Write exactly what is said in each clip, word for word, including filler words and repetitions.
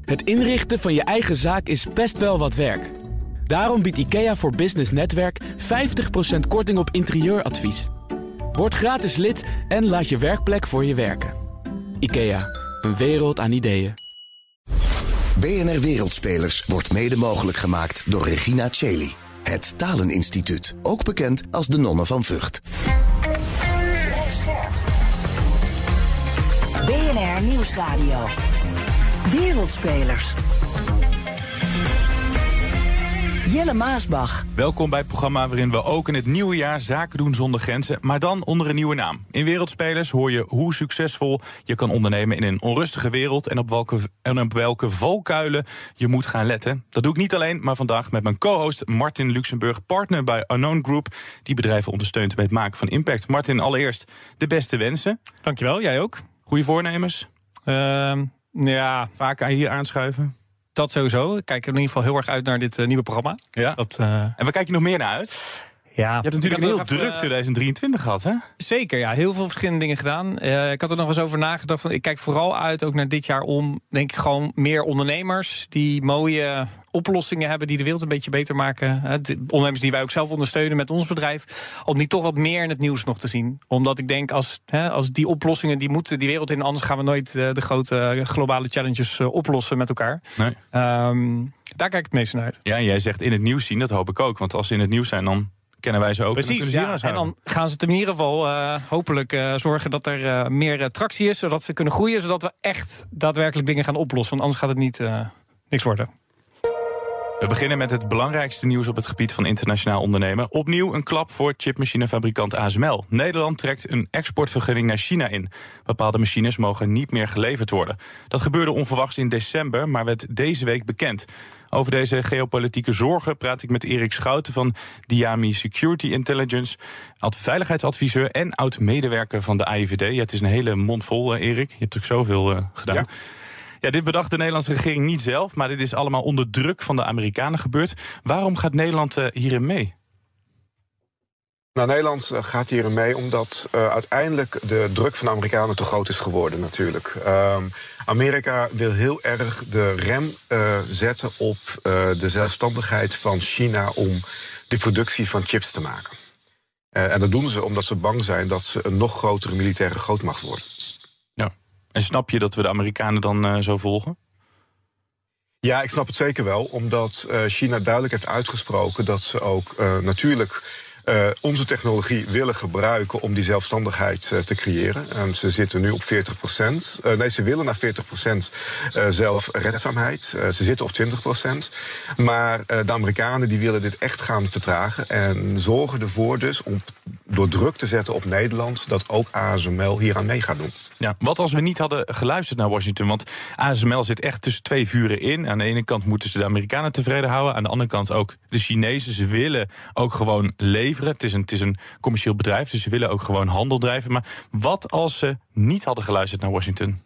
Het inrichten van je eigen zaak is best wel wat werk. Daarom biedt IKEA voor Business Netwerk vijftig procent korting op interieuradvies. Word gratis lid en laat je werkplek voor je werken. IKEA, een wereld aan ideeën. B N R Wereldspelers wordt mede mogelijk gemaakt door Regina Cheli. Het Taleninstituut, ook bekend als de Nonnen van Vught. B N R Nieuwsradio. Wereldspelers. Jelle Maasbach. Welkom bij het programma waarin we ook in het nieuwe jaar zaken doen zonder grenzen, maar dan onder een nieuwe naam. In Wereldspelers hoor je hoe succesvol je kan ondernemen in een onrustige wereld en op welke, en op welke valkuilen je moet gaan letten. Dat doe ik niet alleen, maar vandaag met mijn co-host Martin Luxemburg, partner bij Unknown Group, die bedrijven ondersteunt bij het maken van impact. Martin, allereerst de beste wensen. Dankjewel, jij ook. Goede voornemens? Uh, ja. Vaak hier aanschuiven? Dat sowieso. Ik kijk er in ieder geval heel erg uit naar dit uh, nieuwe programma. Ja. Dat, uh... En waar kijk je nog meer naar uit? Ja. Je hebt natuurlijk een heel even, druk twintig drieëntwintig gehad, hè? Zeker, ja. Heel veel verschillende dingen gedaan. Uh, ik had er nog eens over nagedacht. Van, ik kijk vooral uit ook naar dit jaar om, denk ik, gewoon meer ondernemers die mooie oplossingen hebben die de wereld een beetje beter maken. Hè, de ondernemers die wij ook zelf ondersteunen met ons bedrijf. Om die toch wat meer in het nieuws nog te zien. Omdat ik denk, als, hè, als die oplossingen, die moeten die wereld in. Anders gaan we nooit uh, de grote uh, globale challenges uh, oplossen met elkaar. Nee. Um, daar kijk ik het meest naar uit. Ja, en jij zegt in het nieuws zien, dat hoop ik ook. Want als ze in het nieuws zijn, dan kennen wij ze ook. Precies, en, ja. En dan gaan ze het in ieder geval uh, hopelijk uh, zorgen dat er uh, meer uh, tractie is, zodat ze kunnen groeien, zodat we echt daadwerkelijk dingen gaan oplossen. Want anders gaat het niet uh, niks worden. We beginnen met het belangrijkste nieuws op het gebied van internationaal ondernemen. Opnieuw een klap voor chipmachinefabrikant A S M L. Nederland trekt een exportvergunning naar China in. Bepaalde machines mogen niet meer geleverd worden. Dat gebeurde onverwachts in december, maar werd deze week bekend. Over deze geopolitieke zorgen praat ik met Erik Schouten van Diami Security Intelligence, oud-veiligheidsadviseur en oud-medewerker van de A I V D. Ja, het is een hele mond vol, Erik. Je hebt ook zoveel uh, gedaan. Ja. Ja, dit bedacht de Nederlandse regering niet zelf, maar dit is allemaal onder druk van de Amerikanen gebeurd. Waarom gaat Nederland uh, hierin mee? Nou, Nederland gaat hierin mee omdat uh, uiteindelijk de druk van de Amerikanen te groot is geworden natuurlijk. Um, Amerika wil heel erg de rem uh, zetten op uh, de zelfstandigheid van China om de productie van chips te maken. Uh, en dat doen ze omdat ze bang zijn dat ze een nog grotere militaire grootmacht worden. Ja. En snap je dat we de Amerikanen dan uh, zo volgen? Ja, ik snap het zeker wel, omdat uh, China duidelijk heeft uitgesproken dat ze ook uh, natuurlijk Uh, onze technologie willen gebruiken om die zelfstandigheid uh, te creëren. En ze zitten nu op veertig procent. Uh, nee, ze willen naar veertig procent uh, zelfredzaamheid. Uh, ze zitten op twintig procent. Maar uh, de Amerikanen die willen dit echt gaan vertragen en zorgen ervoor dus om door druk te zetten op Nederland dat ook A S M L hier aan mee gaat doen. Ja, wat als we niet hadden geluisterd naar Washington? Want A S M L zit echt tussen twee vuren in. Aan de ene kant moeten ze de Amerikanen tevreden houden. Aan de andere kant ook de Chinezen. Ze willen ook gewoon leveren. Het is, een, het is een commercieel bedrijf, dus ze willen ook gewoon handel drijven. Maar wat als ze niet hadden geluisterd naar Washington?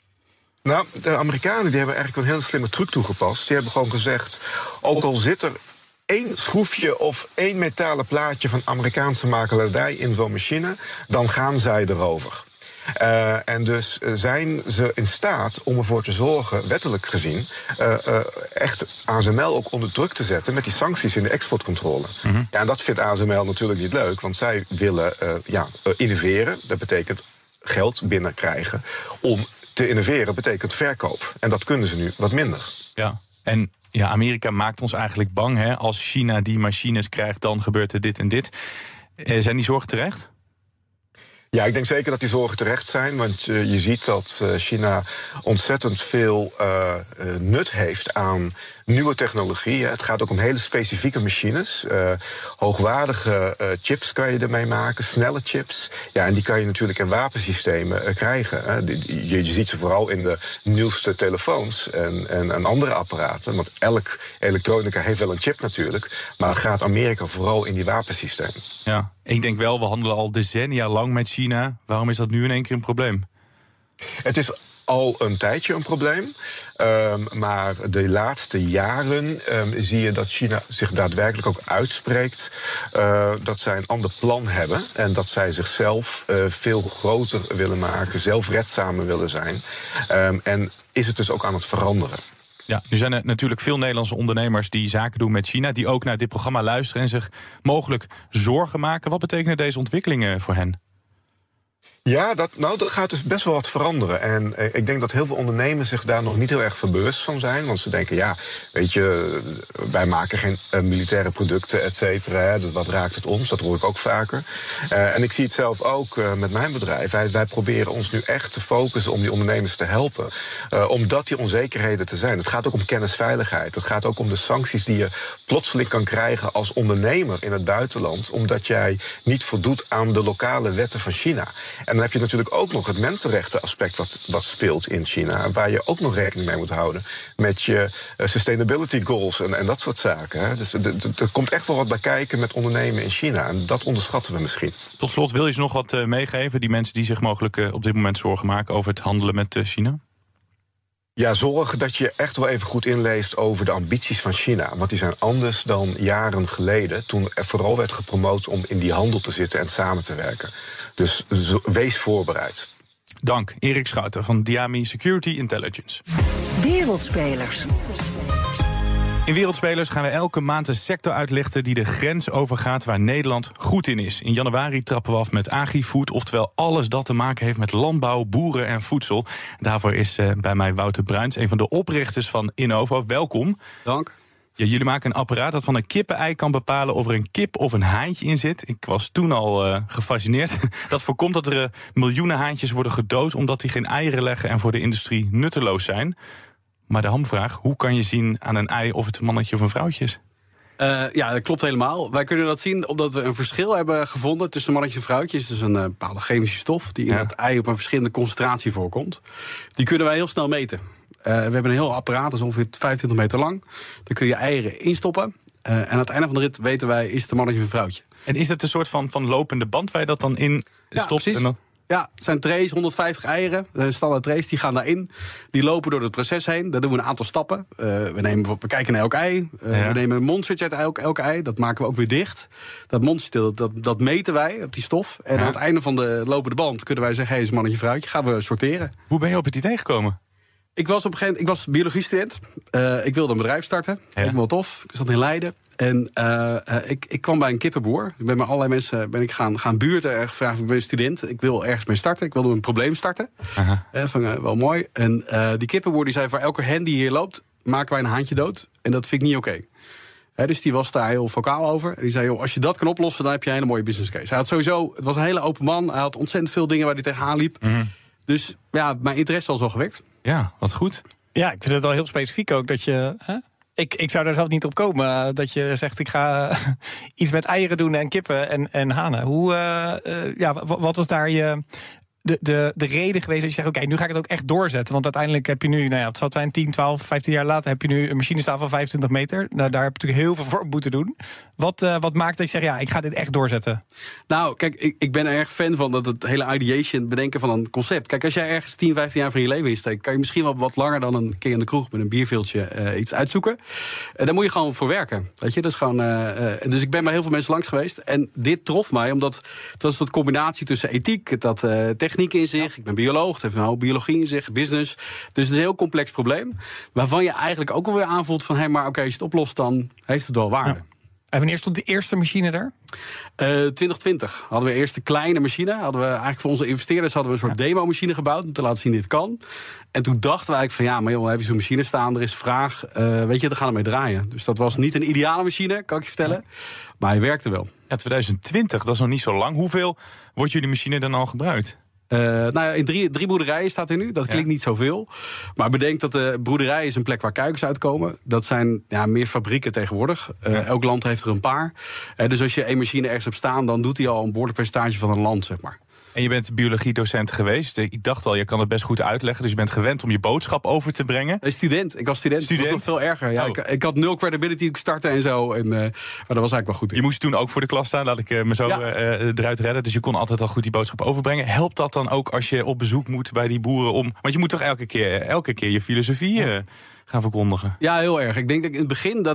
Nou, de Amerikanen die hebben eigenlijk een hele slimme truc toegepast. Die hebben gewoon gezegd, ook al zit er één schroefje of één metalen plaatje van Amerikaanse makelaardij in zo'n machine, dan gaan zij erover. Uh, en dus uh, zijn ze in staat om ervoor te zorgen, wettelijk gezien, uh, uh, echt A S M L ook onder druk te zetten met die sancties in de exportcontrole. Mm-hmm. Ja, en dat vindt A S M L natuurlijk niet leuk, want zij willen uh, ja, uh, innoveren. Dat betekent geld binnenkrijgen. Om te innoveren betekent verkoop. En dat kunnen ze nu wat minder. Ja, en ja, Amerika maakt ons eigenlijk bang, hè? Als China die machines krijgt, dan gebeurt er dit en dit. Uh, zijn die zorgen terecht? Ja, ik denk zeker dat die zorgen terecht zijn. Want uh, je ziet dat uh, China ontzettend veel uh, uh, nut heeft aan nieuwe technologie. Hè. Het gaat ook om hele specifieke machines. Uh, hoogwaardige uh, chips kan je ermee maken, snelle chips. Ja, en die kan je natuurlijk in wapensystemen uh, krijgen. Hè. Je, je ziet ze vooral in de nieuwste telefoons en, en, en andere apparaten. Want elk elektronica heeft wel een chip natuurlijk. Maar het gaat Amerika vooral in die wapensystemen. Ja, ik denk wel, we handelen al decennia lang met China. Waarom is dat nu in één keer een probleem? Het is al een tijdje een probleem. Um, maar de laatste jaren um, zie je dat China zich daadwerkelijk ook uitspreekt uh, dat zij een ander plan hebben en dat zij zichzelf uh, veel groter willen maken, zelfredzamer willen zijn. Um, en is het dus ook aan het veranderen. Ja, nu zijn er natuurlijk veel Nederlandse ondernemers die zaken doen met China, die ook naar dit programma luisteren en zich mogelijk zorgen maken. Wat betekenen deze ontwikkelingen voor hen? Ja, dat, nou, dat gaat dus best wel wat veranderen. En eh, ik denk dat heel veel ondernemers zich daar nog niet heel erg van bewust van zijn. Want ze denken, ja, weet je, wij maken geen uh, militaire producten, et cetera. Hè, dus wat raakt het ons? Dat hoor ik ook vaker. Uh, en ik zie het zelf ook uh, met mijn bedrijf. Wij, wij proberen ons nu echt te focussen om die ondernemers te helpen. Uh, omdat die onzekerheden te zijn. Het gaat ook om kennisveiligheid. Het gaat ook om de sancties die je plotseling kan krijgen als ondernemer in het buitenland. Omdat jij niet voldoet aan de lokale wetten van China. En dan heb je natuurlijk ook nog het mensenrechtenaspect wat, wat speelt in China. Waar je ook nog rekening mee moet houden met je uh, sustainability goals en, en dat soort zaken. Hè. Dus er komt echt wel wat bij kijken met ondernemen in China. En dat onderschatten we misschien. Tot slot, wil je ze nog wat uh, meegeven? Die mensen die zich mogelijk uh, op dit moment zorgen maken over het handelen met uh, China? Ja, zorg dat je echt wel even goed inleest over de ambities van China. Want die zijn anders dan jaren geleden, toen er vooral werd gepromoot om in die handel te zitten en samen te werken. Dus wees voorbereid. Dank, Erik Schouten van Diami Security Intelligence. Wereldspelers. In Wereldspelers gaan we elke maand een sector uitlichten die de grens overgaat waar Nederland goed in is. In januari trappen we af met agri-food, oftewel alles dat te maken heeft met landbouw, boeren en voedsel. Daarvoor is uh, bij mij Wouter Bruins, een van de oprichters van Innovo. Welkom. Dank. Ja, jullie maken een apparaat dat van een kippenei kan bepalen of er een kip of een haantje in zit. Ik was toen al uh, gefascineerd. Dat voorkomt dat er uh, miljoenen haantjes worden gedood omdat die geen eieren leggen en voor de industrie nutteloos zijn. Maar de hamvraag, hoe kan je zien aan een ei of het een mannetje of een vrouwtje is? Uh, ja, dat klopt helemaal. Wij kunnen dat zien omdat we een verschil hebben gevonden tussen mannetjes en vrouwtjes. Dus een uh, bepaalde chemische stof die in ja. het ei op een verschillende concentratie voorkomt. Die kunnen wij heel snel meten. Uh, we hebben een heel apparaat, dat is ongeveer vijfentwintig meter lang. Daar kun je eieren instoppen. Uh, en aan het einde van de rit weten wij, is het een mannetje of een vrouwtje. En is het een soort van, van lopende band waar je dat dan in ja, stopt? Precies. En dan... Ja, het zijn trays, honderdvijftig eieren, standaard trays, die gaan daarin. Die lopen door het proces heen, daar doen we een aantal stappen. Uh, we, nemen, we kijken naar elk ei, uh, ja. we nemen een monstertje uit elk, elk ei, dat maken we ook weer dicht. Dat monstertje, dat, dat meten wij op die stof. En ja. aan het einde van de lopende band kunnen wij zeggen, hé, hey, is een mannetje, vrouwtje, gaan we sorteren. Hoe ben je op het idee gekomen? Ik was op een gegeven moment, ik was biologiestudent. Uh, ik wilde een bedrijf starten. Ja. Ik vond het wel tof. Ik zat in Leiden. En uh, uh, ik, ik kwam bij een kippenboer. Ik ben met allerlei mensen ben ik gaan, gaan buurten en gevraagd: ik ben student. Ik wil ergens mee starten. Ik wilde een probleem starten. Uh, van, uh, wel mooi. En uh, die kippenboer die zei: voor elke hen die hier loopt, maken wij een haantje dood. En dat vind ik niet oké. Okay. He, dus die was daar heel vocaal over. En die zei, joh, als je dat kan oplossen, dan heb je een hele mooie business case. Hij had sowieso, het was een hele open man. Hij had ontzettend veel dingen waar hij tegenaan liep. Mm-hmm. Dus ja, mijn interesse was al gewekt. Ja, wat goed. Ja, ik vind het wel heel specifiek ook dat je... Hè? Ik, ik zou daar zelf niet op komen. Dat je zegt, ik ga uh, iets met eieren doen en kippen en, en hanen. Hoe, uh, uh, ja, wat was daar je... De, de, de reden geweest dat je zegt, oké, okay, nu ga ik het ook echt doorzetten. Want uiteindelijk heb je nu, nou ja, het zal zijn tien, twaalf, vijftien jaar later... heb je nu een machine staan van vijfentwintig meter. Nou, daar heb je natuurlijk heel veel voor moeten doen. Wat, uh, wat maakt dat je zegt, ja, ik ga dit echt doorzetten? Nou, kijk, ik, ik ben er erg fan van dat het hele ideation, bedenken van een concept. Kijk, als jij ergens tien, vijftien jaar van je leven insteekt... kan je misschien wel wat langer dan een keer in de kroeg met een bierveeltje uh, iets uitzoeken. Uh, daar moet je gewoon voor werken, weet je. Dat is gewoon, uh, uh, dus ik ben bij heel veel mensen langs geweest. En dit trof mij, omdat het was een soort combinatie tussen ethiek... het had uh, techniek in zich, ik ben bioloog, het heeft een hoop biologie in zich, business. Dus het is een heel complex probleem, waarvan je eigenlijk ook alweer aanvoelt van, hé, hey, maar oké, okay, als je het oplost, dan heeft het wel waarde. Ja. En wanneer stond de eerste machine er? Uh, twintig twintig hadden we eerst de kleine machine. Hadden we eigenlijk voor onze investeerders hadden we een soort ja. demo-machine gebouwd om te laten zien dit kan. En toen dachten we eigenlijk van ja, maar joh, heb je zo'n machine staan, er is vraag, uh, weet je, dan gaan we mee draaien. Dus dat was niet een ideale machine, kan ik je vertellen, ja. maar hij werkte wel. Ja, twintig twintig, dat is nog niet zo lang. Hoeveel wordt jullie machine dan al gebruikt? Uh, nou ja, in drie, drie boerderijen staat hij nu. Dat klinkt ja. niet zoveel. Maar bedenk dat de broederij is een plek waar kuikens uitkomen. Dat zijn ja, meer fabrieken tegenwoordig. Uh, ja. Elk land heeft er een paar. Uh, dus als je één machine ergens hebt staan, dan doet hij al een behoorlijk percentage van een land, zeg maar. En je bent biologiedocent geweest. Ik dacht al, je kan het best goed uitleggen. Dus je bent gewend om je boodschap over te brengen. Nee, student. Ik was student. student? Dat was nog veel erger. Ja, oh. ik, ik had nul credibility starten en zo. En, uh, maar dat was eigenlijk wel goed. Je moest toen ook voor de klas staan. Laat ik uh, me zo ja. uh, eruit redden. Dus je kon altijd al goed die boodschap overbrengen. Helpt dat dan ook als je op bezoek moet bij die boeren om... Want je moet toch elke keer, elke keer je filosofie uh, gaan verkondigen? Ja, heel erg. Ik denk dat in het begin dat ik...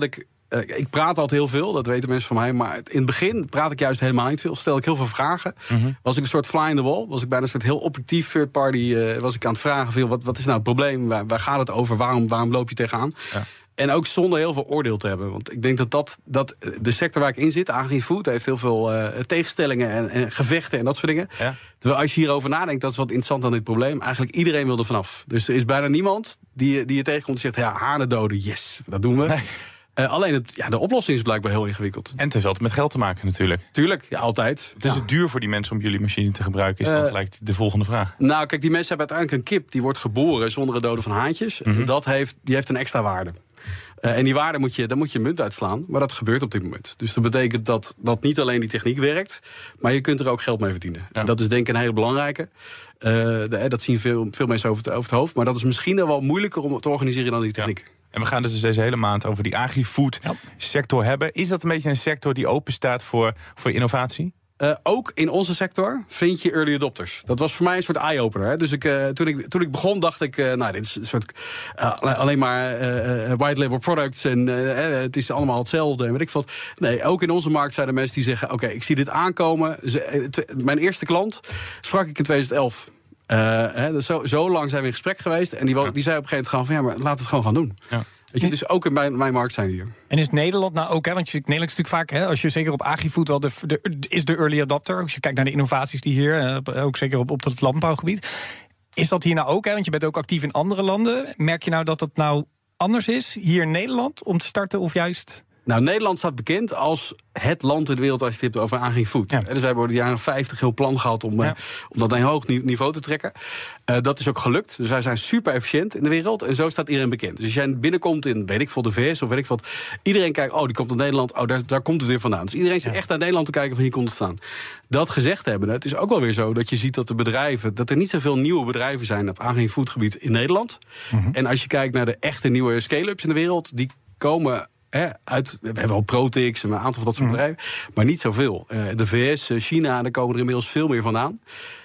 Uh, ik praat altijd heel veel, dat weten mensen van mij. Maar in het begin praat ik juist helemaal niet veel. Stel ik heel veel vragen. Mm-hmm. Was ik een soort fly in the wall. Was ik bijna een soort heel objectief third party. Uh, was ik aan het vragen veel. Wat, wat is nou het probleem? Waar, waar gaat het over? Waarom, waarom loop je tegenaan? Ja. En ook zonder heel veel oordeel te hebben. Want ik denk dat, dat, dat de sector waar ik in zit, agri-food, heeft heel veel uh, tegenstellingen en, en gevechten en dat soort dingen. Ja. Terwijl als je hierover nadenkt, dat is wat interessant aan dit probleem. Eigenlijk iedereen wil er vanaf. Dus er is bijna niemand die, die je tegenkomt en zegt, ja, hanen doden, yes, dat doen we. Nee. Uh, alleen het, ja, de oplossing is blijkbaar heel ingewikkeld. En het heeft altijd met geld te maken natuurlijk. Tuurlijk, ja, altijd. Het is ja. het duur voor die mensen om jullie machine te gebruiken, is dan uh, gelijk de volgende vraag. Nou, kijk, die mensen hebben uiteindelijk een kip die wordt geboren zonder het doden van haantjes. Mm-hmm. Dat heeft, die heeft een extra waarde. Uh, en die waarde moet je, daar moet je munt uitslaan. Maar dat gebeurt op dit moment. Dus dat betekent dat, dat niet alleen die techniek werkt, maar je kunt er ook geld mee verdienen. Ja. En dat is denk ik een hele belangrijke. Uh, de, dat zien veel, veel mensen over het, over het hoofd. Maar dat is misschien wel moeilijker om te organiseren dan die techniek. Ja. En we gaan dus deze hele maand over die agri-food ja. sector hebben. Is dat een beetje een sector die open staat voor, voor innovatie? Uh, ook in onze sector vind je early adopters. Dat was voor mij een soort eye-opener. Hè? Dus ik, uh, toen, ik, toen ik begon dacht ik, uh, nou, dit is een soort uh, alleen maar uh, white label products en uh, het is allemaal hetzelfde en weet ik wat. Nee, ook in onze markt zijn er mensen die zeggen, oké, okay, ik zie dit aankomen. Mijn eerste klant sprak ik in twintig elf. Uh, hè, dus zo, zo lang zijn we in gesprek geweest en die, ja. die zei op een gegeven moment gewoon van, ja, maar laten we het gewoon gaan doen. Ja. Weet je, dus ook in mijn, mijn markt zijn die hier. En is Nederland nou ook, hè, want je, Nederland is natuurlijk vaak, hè, als je zeker op agri-food wel de, de, is de early adopter. Als je kijkt naar de innovaties die hier, uh, ook zeker op, op het landbouwgebied. Is dat hier nou ook, hè, want je bent ook actief in andere landen. Merk je nou dat het nou anders is hier in Nederland om te starten of juist? Nou, Nederland staat bekend als het land in de wereld als je het hebt over agri-food. Ja. Dus wij hebben de jaren vijftig heel plan gehad om, ja. uh, om dat naar een hoog niveau te trekken. Uh, dat is ook gelukt. Dus wij zijn super efficiënt in de wereld. En zo staat iedereen bekend. Dus als jij binnenkomt in, weet ik veel, de V S of weet ik wat. Iedereen kijkt, oh, die komt uit Nederland. Oh, daar, daar komt het weer vandaan. Dus iedereen zit ja. echt naar Nederland te kijken van hier komt het vandaan. Dat gezegd hebben, het is ook wel weer zo dat je ziet dat de bedrijven, dat er niet zoveel nieuwe bedrijven zijn op agri-foodgebied in Nederland. Mm-hmm. En als je kijkt naar de echte nieuwe scale-ups in de wereld, die komen He, uit, we hebben al Protix en een aantal van dat soort mm. bedrijven, maar niet zoveel. Uh, de V S, China, daar komen er inmiddels veel meer vandaan.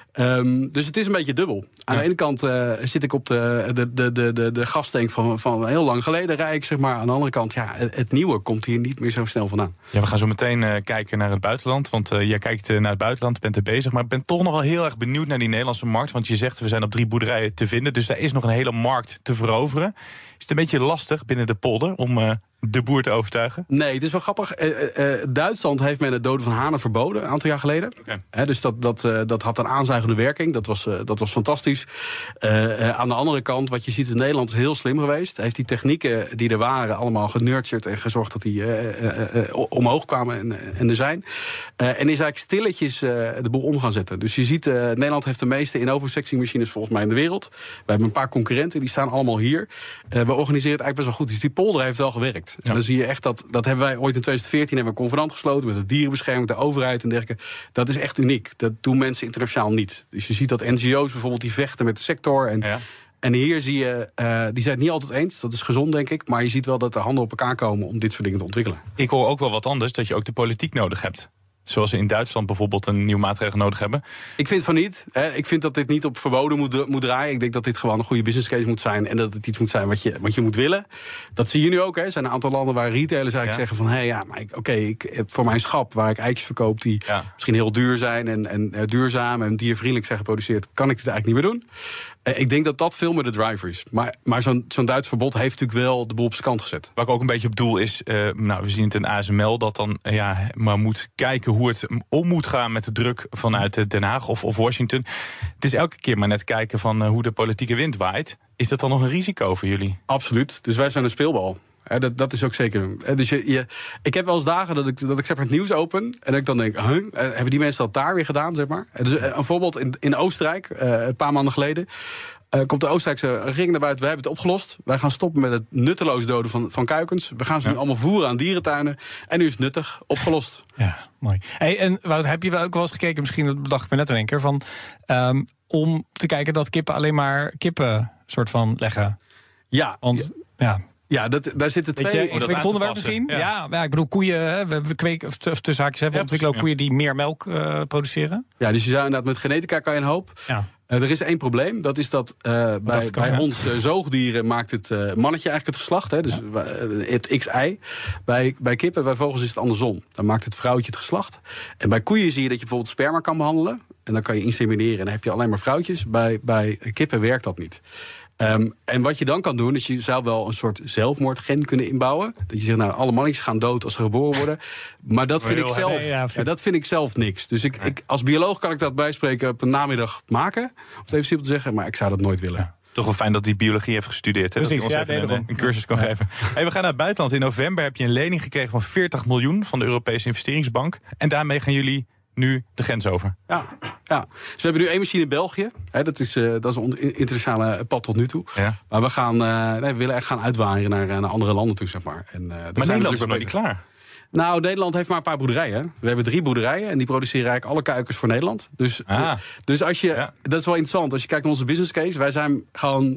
Um, dus het is een beetje dubbel. Aan ja. de ene kant uh, zit ik op de, de, de, de, de, de gastank van, van heel lang geleden, rij ik, zeg maar. Aan de andere kant, ja, het nieuwe komt hier niet meer zo snel vandaan. Ja, we gaan zo meteen uh, kijken naar het buitenland. Want uh, jij kijkt uh, naar het buitenland, bent er bezig. Maar ik ben toch nog wel heel erg benieuwd naar die Nederlandse markt. Want je zegt, we zijn op drie boerderijen te vinden. Dus daar is nog een hele markt te veroveren. Is het een beetje lastig binnen de polder om Uh, de boer te overtuigen? Nee, het is wel grappig. Uh, uh, Duitsland heeft men het doden van hanen verboden een aantal jaar geleden. Okay. He, dus dat, dat, uh, dat had een aanzuigende werking. Dat was, uh, dat was fantastisch. Uh, uh, aan de andere kant, wat je ziet in Nederland is heel slim geweest. Hij heeft die technieken die er waren allemaal genurtured en gezorgd dat die uh, uh, uh, omhoog kwamen en, en er zijn. Uh, en is eigenlijk stilletjes uh, de boel om gaan zetten. Dus je ziet, uh, Nederland heeft de meeste innovo-sectie machines volgens mij in de wereld. We hebben een paar concurrenten, die staan allemaal hier. Uh, we organiseren het eigenlijk best wel goed. Dus die polder heeft wel gewerkt. Ja. En dan zie je echt dat, dat hebben wij ooit in twintig veertien hebben we een convenant gesloten met de dierenbescherming, de overheid en dergelijke. Dat is echt uniek. Dat doen mensen internationaal niet. Dus je ziet dat N G O's bijvoorbeeld die vechten met de sector. En, ja. en hier zie je, uh, die zijn het niet altijd eens. Dat is gezond, denk ik. Maar je ziet wel dat de handen op elkaar komen om dit soort dingen te ontwikkelen. Ik hoor ook wel wat anders, dat je ook de politiek nodig hebt. Zoals ze in Duitsland bijvoorbeeld een nieuwe maatregel nodig hebben. Ik vind van niet. Hè. Ik vind dat dit niet op verboden moet, moet draaien. Ik denk dat dit gewoon een goede business case moet zijn. En dat het iets moet zijn wat je, wat je moet willen. Dat zie je nu ook. Hè. Er zijn een aantal landen waar retailers eigenlijk ja. zeggen van, hé, hey, ja, maar oké, okay, ik heb voor mijn schap waar ik eitjes verkoop die ja. misschien heel duur zijn en, en uh, duurzaam en diervriendelijk zijn geproduceerd, kan ik dit eigenlijk niet meer doen. Uh, ik denk dat dat veel meer de driver is. Maar, maar zo'n, zo'n Duits verbod heeft natuurlijk wel de boel op zijn kant gezet. Waar ik ook een beetje op doel is, uh, nou, we zien het in A S M L dat dan uh, ja, maar moet kijken hoe het om moet gaan met de druk vanuit Den Haag of, of Washington. Het is elke keer maar net kijken van uh, hoe de politieke wind waait. Is dat dan nog een risico voor jullie? Absoluut. Dus wij zijn een speelbal. He, dat, dat is ook zeker. He, dus je, je, ik heb wel eens dagen dat ik, dat ik zeg maar, het nieuws open en dat ik dan denk, huh, hebben die mensen dat daar weer gedaan? Zeg maar? Dus een voorbeeld in, in Oostenrijk, uh, een paar maanden geleden. Uh, komt de Oostenrijkse regering naar buiten. We hebben het opgelost. Wij gaan stoppen met het nutteloos doden van, van kuikens. We gaan ze ja. nu allemaal voeren aan dierentuinen. En nu is het nuttig. Opgelost. Ja, mooi. Hey, en Wout, heb je wel ook wel eens gekeken, misschien dat bedacht ik me net in één keer, van um, om te kijken dat kippen alleen maar kippen soort van leggen? Ja. Want, ja. Ja, dat, daar zitten twee... Weet je, ik weet het onderwerp misschien. Ja. Ja, ja, ik bedoel koeien, hè, we, we kweken, of, of tussen haakjes, hè, we ja, ontwikkelen ook koeien die meer melk uh, produceren. Ja, dus je zou inderdaad met genetica kan je een hoop. Ja. Uh, er is één probleem, dat is dat uh, bij, dat kan, bij ja. ons uh, zoogdieren maakt het uh, mannetje eigenlijk het geslacht. Hè, dus ja. uh, het X Y. Bij, bij kippen, bij vogels is het andersom. Dan maakt het vrouwtje het geslacht. En bij koeien zie je dat je bijvoorbeeld sperma kan behandelen. En dan kan je insemineren en dan heb je alleen maar vrouwtjes. Bij, bij kippen werkt dat niet. Um, en wat je dan kan doen, is je zou wel een soort zelfmoordgen kunnen inbouwen. Dat je zegt, nou, alle mannetjes gaan dood als ze geboren worden. Maar dat vind, ik zelf, nee, ja, ja, dat vind ik zelf niks. Dus ik, ik, als bioloog kan ik dat bijspreken op een namiddag maken. Om het even simpel te zeggen, maar ik zou dat nooit willen. Ja. Toch wel fijn dat hij biologie heeft gestudeerd. Hè? Precies, dat hij ons ja, even een, een cursus kan ja. geven. Hey, we gaan naar het buitenland. In november heb je een lening gekregen van veertig miljoen van de Europese investeringsbank. En daarmee gaan jullie nu de grens over. Ja, ja. Dus we hebben nu één machine in België. He, dat, is, uh, dat is een internationale pad tot nu toe. Ja. Maar we, gaan, uh, nee, we willen echt gaan uitwaaien naar, naar andere landen toe, zeg maar. En, uh, maar Nederland is nog niet klaar. Nou, Nederland heeft maar een paar boerderijen. We hebben drie boerderijen en die produceren eigenlijk alle kuikens voor Nederland. Dus, ah. dus als je, ja. dat is wel interessant. Als je kijkt naar onze business case, wij zijn gewoon...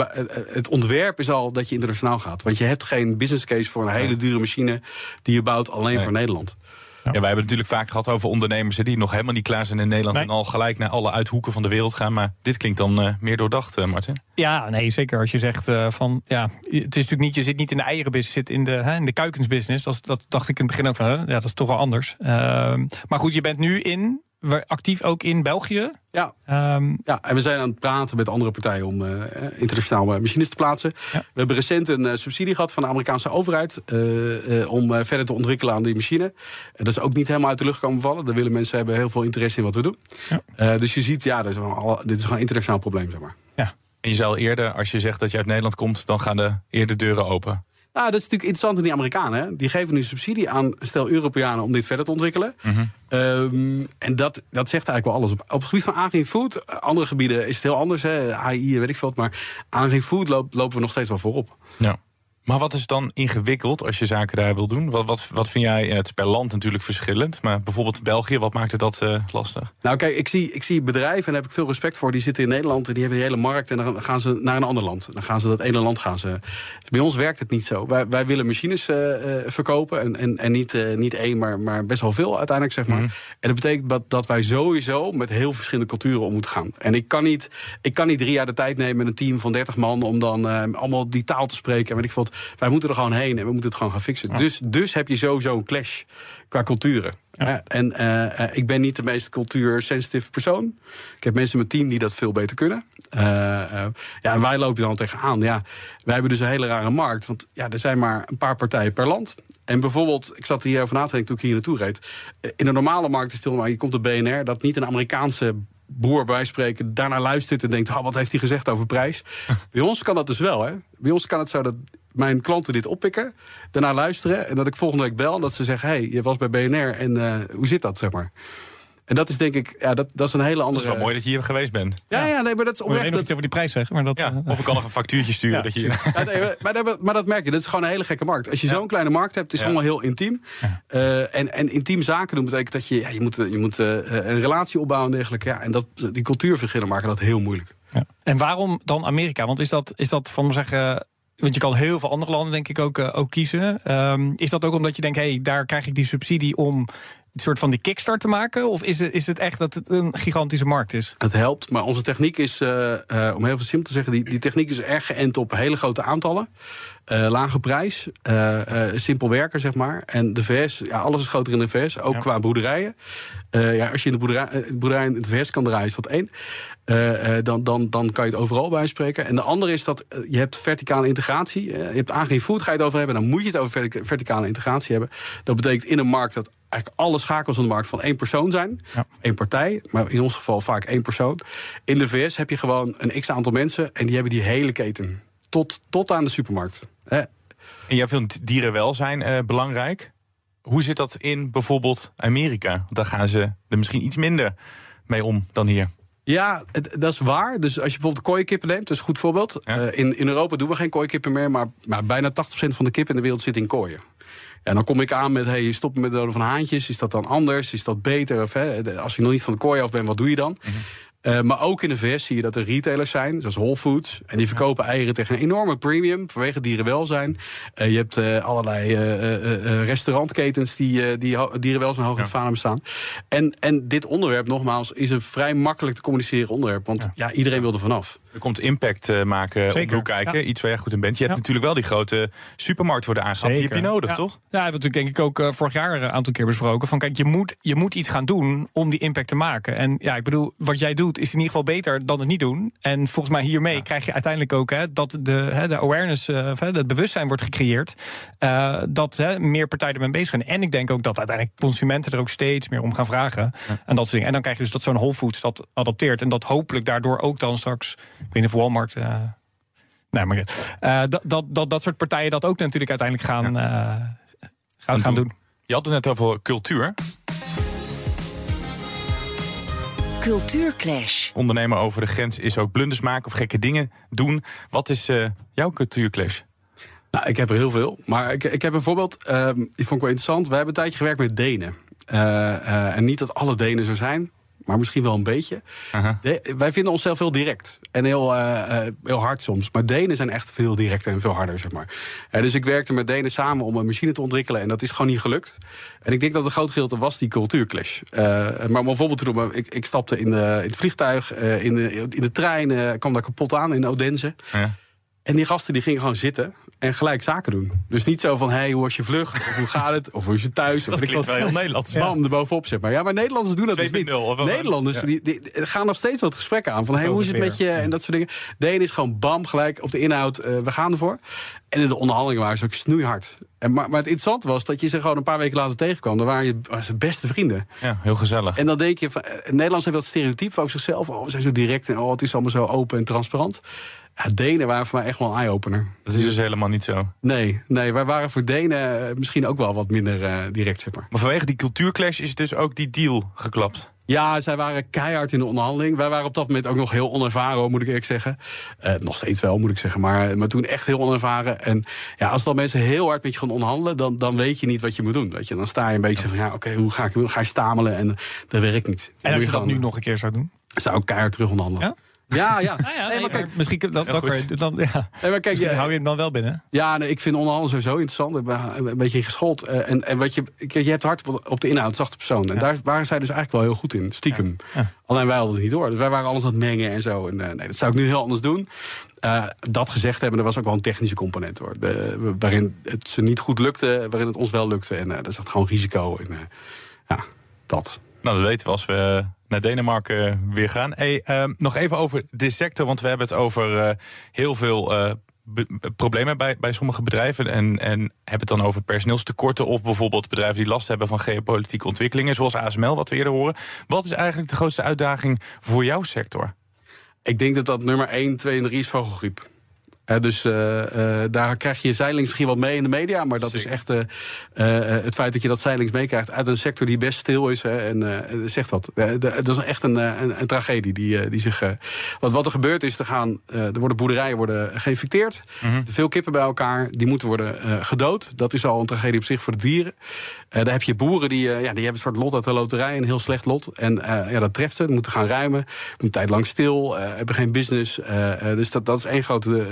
Het ontwerp is al dat je internationaal gaat. Want je hebt geen business case voor een hele dure machine die je bouwt alleen nee. voor Nederland. Ja, wij hebben het natuurlijk vaak gehad over ondernemers die nog helemaal niet klaar zijn in Nederland nee. en al gelijk naar alle uithoeken van de wereld gaan. Maar dit klinkt dan uh, meer doordacht, uh, Martin. Ja, nee, zeker. Als je zegt uh, van ja, het is natuurlijk niet, je zit niet in de eierenbusiness, je zit in de, hè, in de kuikensbusiness. Dat, dat dacht ik in het begin ook van, hè, ja, dat is toch wel anders. Uh, maar goed, je bent nu in actief ook in België. Ja. Um, ja, en we zijn aan het praten met andere partijen om uh, internationaal machines te plaatsen. Ja. We hebben recent een uh, subsidie gehad van de Amerikaanse overheid uh, uh, om uh, verder te ontwikkelen aan die machine. Uh, dat is ook niet helemaal uit de lucht komen vallen. Daar willen mensen hebben heel veel interesse in wat we doen. Ja. Uh, dus je ziet, ja, dat is al, dit is gewoon een internationaal probleem, zeg maar. Ja. En je zou al eerder, als je zegt dat je uit Nederland komt, dan gaan de eerder deuren open. Nou, dat is natuurlijk interessant in die Amerikanen. Hè? Die geven nu subsidie aan stel Europeanen om dit verder te ontwikkelen. Mm-hmm. Um, en dat, dat zegt eigenlijk wel alles. Op, op het gebied van agri-food, andere gebieden is het heel anders. Hè? A I, weet ik veel. Maar agri-food loop, lopen we nog steeds wel voorop. Ja. Maar wat is dan ingewikkeld als je zaken daar wil doen? Wat, wat, wat vind jij, het is per land natuurlijk verschillend, maar bijvoorbeeld België, wat maakt het dat uh, lastig? Nou kijk, ik zie, ik zie bedrijven, en daar heb ik veel respect voor, die zitten in Nederland en die hebben die hele markt en dan gaan ze naar een ander land. Dan gaan ze dat ene land gaan ze. Bij ons werkt het niet zo. Wij, wij willen machines uh, uh, verkopen en, en, en niet, uh, niet één, maar, maar best wel veel uiteindelijk, zeg maar. Mm. En dat betekent dat, dat wij sowieso met heel verschillende culturen om moeten gaan. En ik kan niet, ik kan niet drie jaar de tijd nemen met een team van dertig man om dan uh, allemaal die taal te spreken en weet ik wat. Wij moeten er gewoon heen en we moeten het gewoon gaan fixen. Ja. Dus, dus heb je sowieso een clash qua culturen. Ja. En uh, uh, ik ben niet de meest cultuursensitieve persoon. Ik heb mensen in mijn team die dat veel beter kunnen. Uh, uh, ja, en wij lopen dan tegenaan. Ja, wij hebben dus een hele rare markt. Want ja, er zijn maar een paar partijen per land. En bijvoorbeeld, ik zat hier over na te denken toen ik hier naartoe reed. In de normale markt is het maar je komt op B N R, dat niet een Amerikaanse boer bij spreken daarnaar luistert en denkt, oh, wat heeft hij gezegd over prijs? Bij ons kan dat dus wel, hè? Bij ons kan het zo dat mijn klanten dit oppikken, daarna luisteren en dat ik volgende week bel en dat ze zeggen, hey, je was bij B N R en uh, hoe zit dat, zeg maar? En dat is denk ik, ja, dat, dat is een hele andere... Dat is wel mooi dat je hier geweest bent. Ja, ja, nee, maar dat is oprecht. Ik weet nog iets over die prijs zeggen, maar dat... Ja, of ik kan nog een factuurtje sturen. Ja, dat je... ja, nee, maar, maar, maar dat merk je, dat is gewoon een hele gekke markt. Als je ja. zo'n kleine markt hebt, is het ja. allemaal heel intiem. Ja. Uh, en, en intiem zaken doen betekent dat je, ja, je moet, je moet uh, een relatie opbouwen en dergelijke. Ja, en dat, die cultuurverschillen maken dat heel moeilijk. Ja. En waarom dan Amerika? Want is dat, is dat van zeggen... Want je kan heel veel andere landen denk ik ook, uh, ook kiezen. Um, is dat ook omdat je denkt, hé, hey, daar krijg ik die subsidie om een soort van die kickstart te maken? Of is het, is het echt dat het een gigantische markt is? Het helpt, maar onze techniek is, uh, uh, om heel veel simpel te zeggen, die, die techniek is erg geënt op hele grote aantallen. Uh, lage prijs, uh, uh, simpel werken, zeg maar. En de V S, ja, alles is groter in de V S, ook ja. qua boerderijen. Uh, ja, als je in de boerderij, uh, boerderij in de V S kan draaien, is dat één. Uh, uh, dan, dan, dan kan je het overal bij spreken. En de andere is dat uh, je hebt verticale integratie. Uh, je hebt agri-food, ga je het over hebben. Dan moet je het over vertic- verticale integratie hebben. Dat betekent in een markt dat eigenlijk alle schakels in de markt van één persoon zijn. Ja. Één partij, maar in ons geval vaak één persoon. In de V S heb je gewoon een x-aantal mensen en die hebben die hele keten. Tot, tot aan de supermarkt. Eh. En jij vindt dierenwelzijn uh, belangrijk. Hoe zit dat in bijvoorbeeld Amerika? Want daar gaan ze er misschien iets minder mee om dan hier. Ja, het, dat is waar. Dus als je bijvoorbeeld kooikippen neemt, dat is een goed voorbeeld. Ja. Uh, in, in Europa doen we geen kooikippen meer, maar, maar bijna tachtig procent van de kippen in de wereld zit in kooien. En dan kom ik aan met, hey, stoppen met het doden van haantjes. Is dat dan anders? Is dat beter? Of, hè, als je nog niet van de kooi af bent, wat doe je dan? Mm-hmm. Uh, maar ook in de V S zie je dat er retailers zijn, zoals Whole Foods. En die verkopen eieren tegen een enorme premium vanwege dierenwelzijn. Uh, je hebt uh, allerlei uh, uh, restaurantketens die, uh, die ho- dierenwelzijn hoog in het vaandel bestaan. En, en dit onderwerp, nogmaals, is een vrij makkelijk te communiceren onderwerp. Want ja, ja iedereen wil er vanaf. Er komt impact uh, maken, Zeker. op hoe kijken. Ja. Iets waar je goed in bent. Je hebt ja. natuurlijk wel die grote supermarkt worden aangeschaft. Die heb je nodig, ja. toch? Ja, we hebben natuurlijk denk ik ook uh, vorig jaar een aantal keer besproken. Van kijk, je moet, je moet iets gaan doen om die impact te maken. En ja, ik bedoel, wat jij doet is in ieder geval beter dan het niet doen. En volgens mij hiermee ja. krijg je uiteindelijk ook hè, dat de, hè, de awareness, uh, het bewustzijn wordt gecreëerd. Uh, dat hè, meer partijen ermee bezig zijn. En ik denk ook dat uiteindelijk consumenten er ook steeds meer om gaan vragen. Ja. En dat soort dingen. En dan krijg je dus dat zo'n Whole Foods dat adopteert. En dat hopelijk daardoor ook dan straks, ik weet niet of Walmart. Uh, nee, maar uh, dat, dat, dat, dat soort partijen dat ook natuurlijk uiteindelijk gaan, ja. uh, gaan, gaan doen. Je had het net over cultuur. Cultuurclash. Ondernemen over de grens is ook blunders maken of gekke dingen doen. Wat is uh, jouw cultuurclash? Nou, ik heb er heel veel. Maar ik, ik heb een voorbeeld, uh, die vond ik wel interessant. Wij hebben een tijdje gewerkt met Denen. Uh, uh, en niet dat alle Denen zo zijn, maar misschien wel een beetje. Uh-huh. De, wij vinden onszelf heel direct. En heel, uh, uh, heel hard soms. Maar Denen zijn echt veel directer en veel harder, zeg maar. Uh, dus ik werkte met Denen samen om een machine te ontwikkelen. En dat is gewoon niet gelukt. En ik denk dat een groot gedeelte was die cultuurclash. Uh, maar om een voorbeeld te noemen. Ik, ik stapte in, de, in het vliegtuig, uh, in, de, in de trein. Uh, kwam daar kapot aan in Odense. Ja. En die gasten die gingen gewoon zitten en gelijk zaken doen. Dus niet zo van, hey, hoe was je vlucht? Of hoe gaat het? Of hoe is je thuis? Dat of klinkt wel heel Nederlands. Bam, er bovenop zeg maar. Ja, maar Nederlanders doen dat dus niet. Nederlanders ja. die, die gaan nog steeds wat gesprekken aan. Van, hey, hoe is het met je? En dat soort dingen. De ene is gewoon bam, gelijk op de inhoud. Uh, we gaan ervoor. En in de onderhandelingen waren ze ook snoeihard. En, maar, maar het interessante was dat je ze gewoon een paar weken later tegenkwam. Dan waren je waren ze beste vrienden. Ja, heel gezellig. En dan denk je, van, uh, Nederlanders hebben dat stereotype over zichzelf. Oh, we zijn zo direct en oh, het is allemaal zo open en transparant. Ja, Denen waren voor mij echt wel een eye-opener. Dat is dus helemaal niet zo. Nee, nee, wij waren voor Denen misschien ook wel wat minder uh, direct, zeg maar. Maar vanwege die cultuurclash is dus ook die deal geklapt? Ja, zij waren keihard in de onderhandeling. Wij waren op dat moment ook nog heel onervaren, moet ik eerlijk zeggen. Uh, nog steeds wel, moet ik zeggen. Maar, maar toen echt heel onervaren. En ja, als dan mensen heel hard met je gaan onderhandelen, dan, dan weet je niet wat je moet doen. Weet je? Dan sta je een beetje van, ja, oké, okay, hoe ga ik hoe ga je stamelen? En dat werkt niet. En als je, je dat nu nog een keer zou doen? Zou ik keihard terug onderhandelen. Ja? Ja, ja. Nou ja, nee, maar kijk, misschien dat, dat dan, ja. Nee, maar kijk, ja, hou je hem dan wel binnen? Ja, nee, ik vind onderhandelen sowieso interessant. Ik ben een beetje geschoold. Uh, en, en wat je, je hebt hard op, op de inhoud, zachte persoon. En ja. daar waren zij dus eigenlijk wel heel goed in, stiekem. Ja. Ja. Alleen wij hadden het niet door. Dus wij waren alles aan het mengen en zo. En, uh, nee, dat zou ik nu heel anders doen. Uh, dat gezegd hebben, er was ook wel een technische component, hoor. De, waarin het ze niet goed lukte, waarin het ons wel lukte. En uh, daar zat gewoon risico in. Uh, ja, dat. Nou, dat weten we als we naar Denemarken weer gaan. Hey, uh, nog even over de sector, want we hebben het over uh, heel veel uh, be- problemen bij, bij sommige bedrijven. En, en hebben het dan over personeelstekorten of bijvoorbeeld bedrijven die last hebben van geopolitieke ontwikkelingen, zoals A S M L, wat we eerder horen. Wat is eigenlijk de grootste uitdaging voor jouw sector? Ik denk dat dat nummer één, twee en drie is vogelgriep. Uh, dus uh, uh, daar krijg je zeilings misschien wat mee in de media. Maar dat Zeker. is echt uh, uh, het feit dat je dat zeilings meekrijgt uit een sector die best stil is. Hè, en uh, zegt wat. Uh, de, dat is echt een, een, een tragedie die, uh, die zich. Uh, wat, wat er gebeurt is, er, gaan, uh, er worden boerderijen worden geïnfecteerd. Mm-hmm. Veel kippen bij elkaar, die moeten worden uh, gedood. Dat is al een tragedie op zich voor de dieren. Uh, daar heb je boeren die, uh, ja, die hebben een soort lot uit de loterij, een heel slecht lot. En uh, ja, dat treft ze, moeten gaan ruimen. Moeten een tijd lang stil, uh, hebben geen business. Uh, uh, dus dat, dat is één grote uh,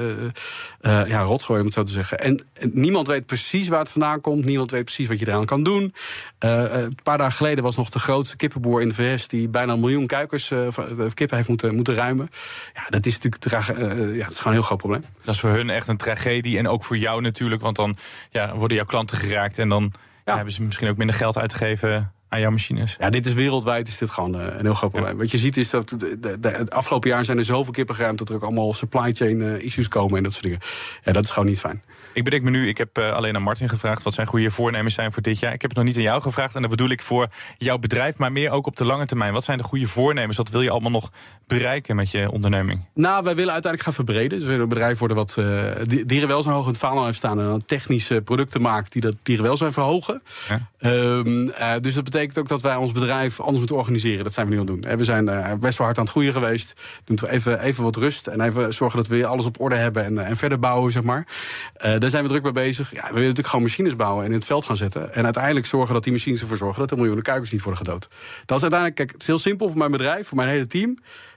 uh, ja, rotzooi, om het zo te zeggen. En, en niemand weet precies waar het vandaan komt. Niemand weet precies wat je eraan kan doen. Uh, een paar dagen geleden was nog de grootste kippenboer in de V S die bijna een miljoen kuikens, uh, kippen heeft moeten, moeten ruimen. Ja, dat is natuurlijk tra- uh, ja, dat is gewoon een heel groot probleem. Dat is voor hun echt een tragedie. En ook voor jou natuurlijk, want dan ja, worden jouw klanten geraakt en dan ja. Ja, hebben ze misschien ook minder geld uitgegeven aan jouw machines. Ja, dit is wereldwijd is dit gewoon uh, een heel groot probleem. Ja. Wat je ziet is dat de, de, de, het afgelopen jaar zijn er zoveel kippen geruimd dat er ook allemaal supply chain uh, issues komen en dat soort dingen. Ja, dat is gewoon niet fijn. Ik bedenk me nu, ik heb uh, alleen aan Martin gevraagd wat zijn goede voornemens zijn voor dit jaar. Ik heb het nog niet aan jou gevraagd en dat bedoel ik voor jouw bedrijf, maar meer ook op de lange termijn. Wat zijn de goede voornemens? Wat wil je allemaal nog bereiken met je onderneming? Nou, wij willen uiteindelijk gaan verbreden. Dus we willen een bedrijf worden wat uh, dierenwelzijn hoog in het vaandel heeft staan en dan technische producten maakt die dat dierenwelzijn verhogen. Ja. Um, uh, dus dat betekent ook dat wij ons bedrijf anders moeten organiseren. Dat zijn we nu aan het doen. We zijn uh, best wel hard aan het groeien geweest. Doen we even, even wat rust en even zorgen dat we weer alles op orde hebben en, en verder bouwen, zeg maar. Uh, daar zijn we druk mee bezig. Ja, we willen natuurlijk gewoon machines bouwen en in het veld gaan zetten. En uiteindelijk zorgen dat die machines ervoor zorgen dat er miljoenen kuikens niet worden gedood. Dat is uiteindelijk, kijk, het is heel simpel voor mijn bedrijf, voor mijn hele team.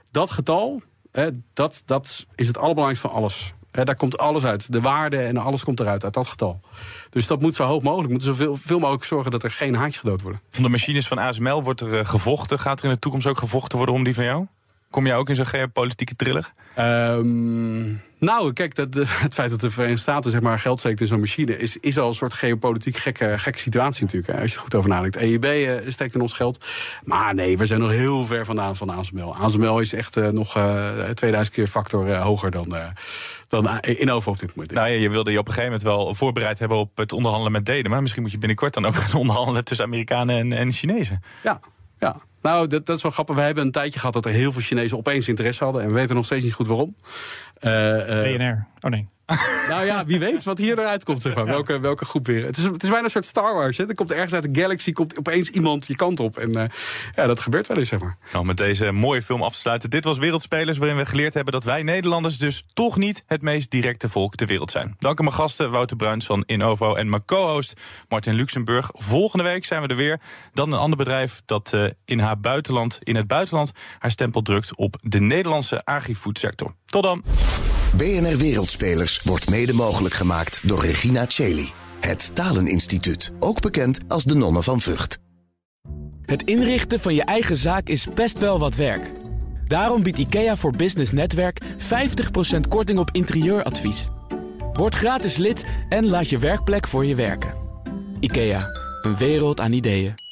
dat getal, hè, dat, dat is het allerbelangrijkste van alles. Hè, daar komt alles uit. De waarde en alles komt eruit, uit dat getal. Dus dat moet zo hoog mogelijk. We moeten zoveel veel mogelijk zorgen dat er geen haantjes gedood worden. Van de machines van A S M L wordt er uh, gevochten. Gaat er in de toekomst ook gevochten worden om die van jou? Kom jij ook in zo'n geopolitieke thriller? Um, nou, kijk, dat, de, het feit dat de Verenigde Staten zeg maar, geld steekt in zo'n machine is, is al een soort geopolitiek gekke, gekke situatie natuurlijk. Hè, als je er goed over nadenkt. E I B uh, steekt in ons geld. Maar nee, we zijn nog heel ver vandaan van A S M L. A S M L is echt uh, nog uh, tweeduizend keer factor uh, hoger dan, uh, dan Innovo op dit moment. Nou ja, je wilde je op een gegeven moment wel voorbereid hebben op het onderhandelen met Denen. Maar misschien moet je binnenkort dan ook gaan onderhandelen tussen Amerikanen en, en Chinezen. Ja, ja. Nou, dat, dat is wel grappig. We hebben een tijdje gehad dat er heel veel Chinezen opeens interesse hadden. En we weten nog steeds niet goed waarom. Uh, uh, B N R. Oh nee. Nou ja, wie weet wat hier eruit komt. Zeg maar. welke, welke groep weer. Het is, het is bijna een soort Star Wars. Hè. Er komt ergens uit de galaxy komt opeens iemand je kant op. En uh, ja, dat gebeurt wel eens, zeg maar. Nou, met deze mooie film af te sluiten. Dit was Wereldspelers, waarin we geleerd hebben dat wij Nederlanders dus toch niet het meest directe volk ter wereld zijn. Dank aan mijn gasten Wouter Bruins van Innovo en mijn co-host Martin Luxemburg. Volgende week zijn we er weer. Dan een ander bedrijf dat uh, in haar buitenland, in het buitenland haar stempel drukt op de Nederlandse agri-foodsector. Tot dan. B N R Wereldspelers wordt mede mogelijk gemaakt door Regina Cheli. Het Taleninstituut, ook bekend als de Nonnen van Vught. Het inrichten van je eigen zaak is best wel wat werk. Daarom biedt IKEA voor Business Netwerk vijftig procent korting op interieuradvies. Word gratis lid en laat je werkplek voor je werken. IKEA, een wereld aan ideeën.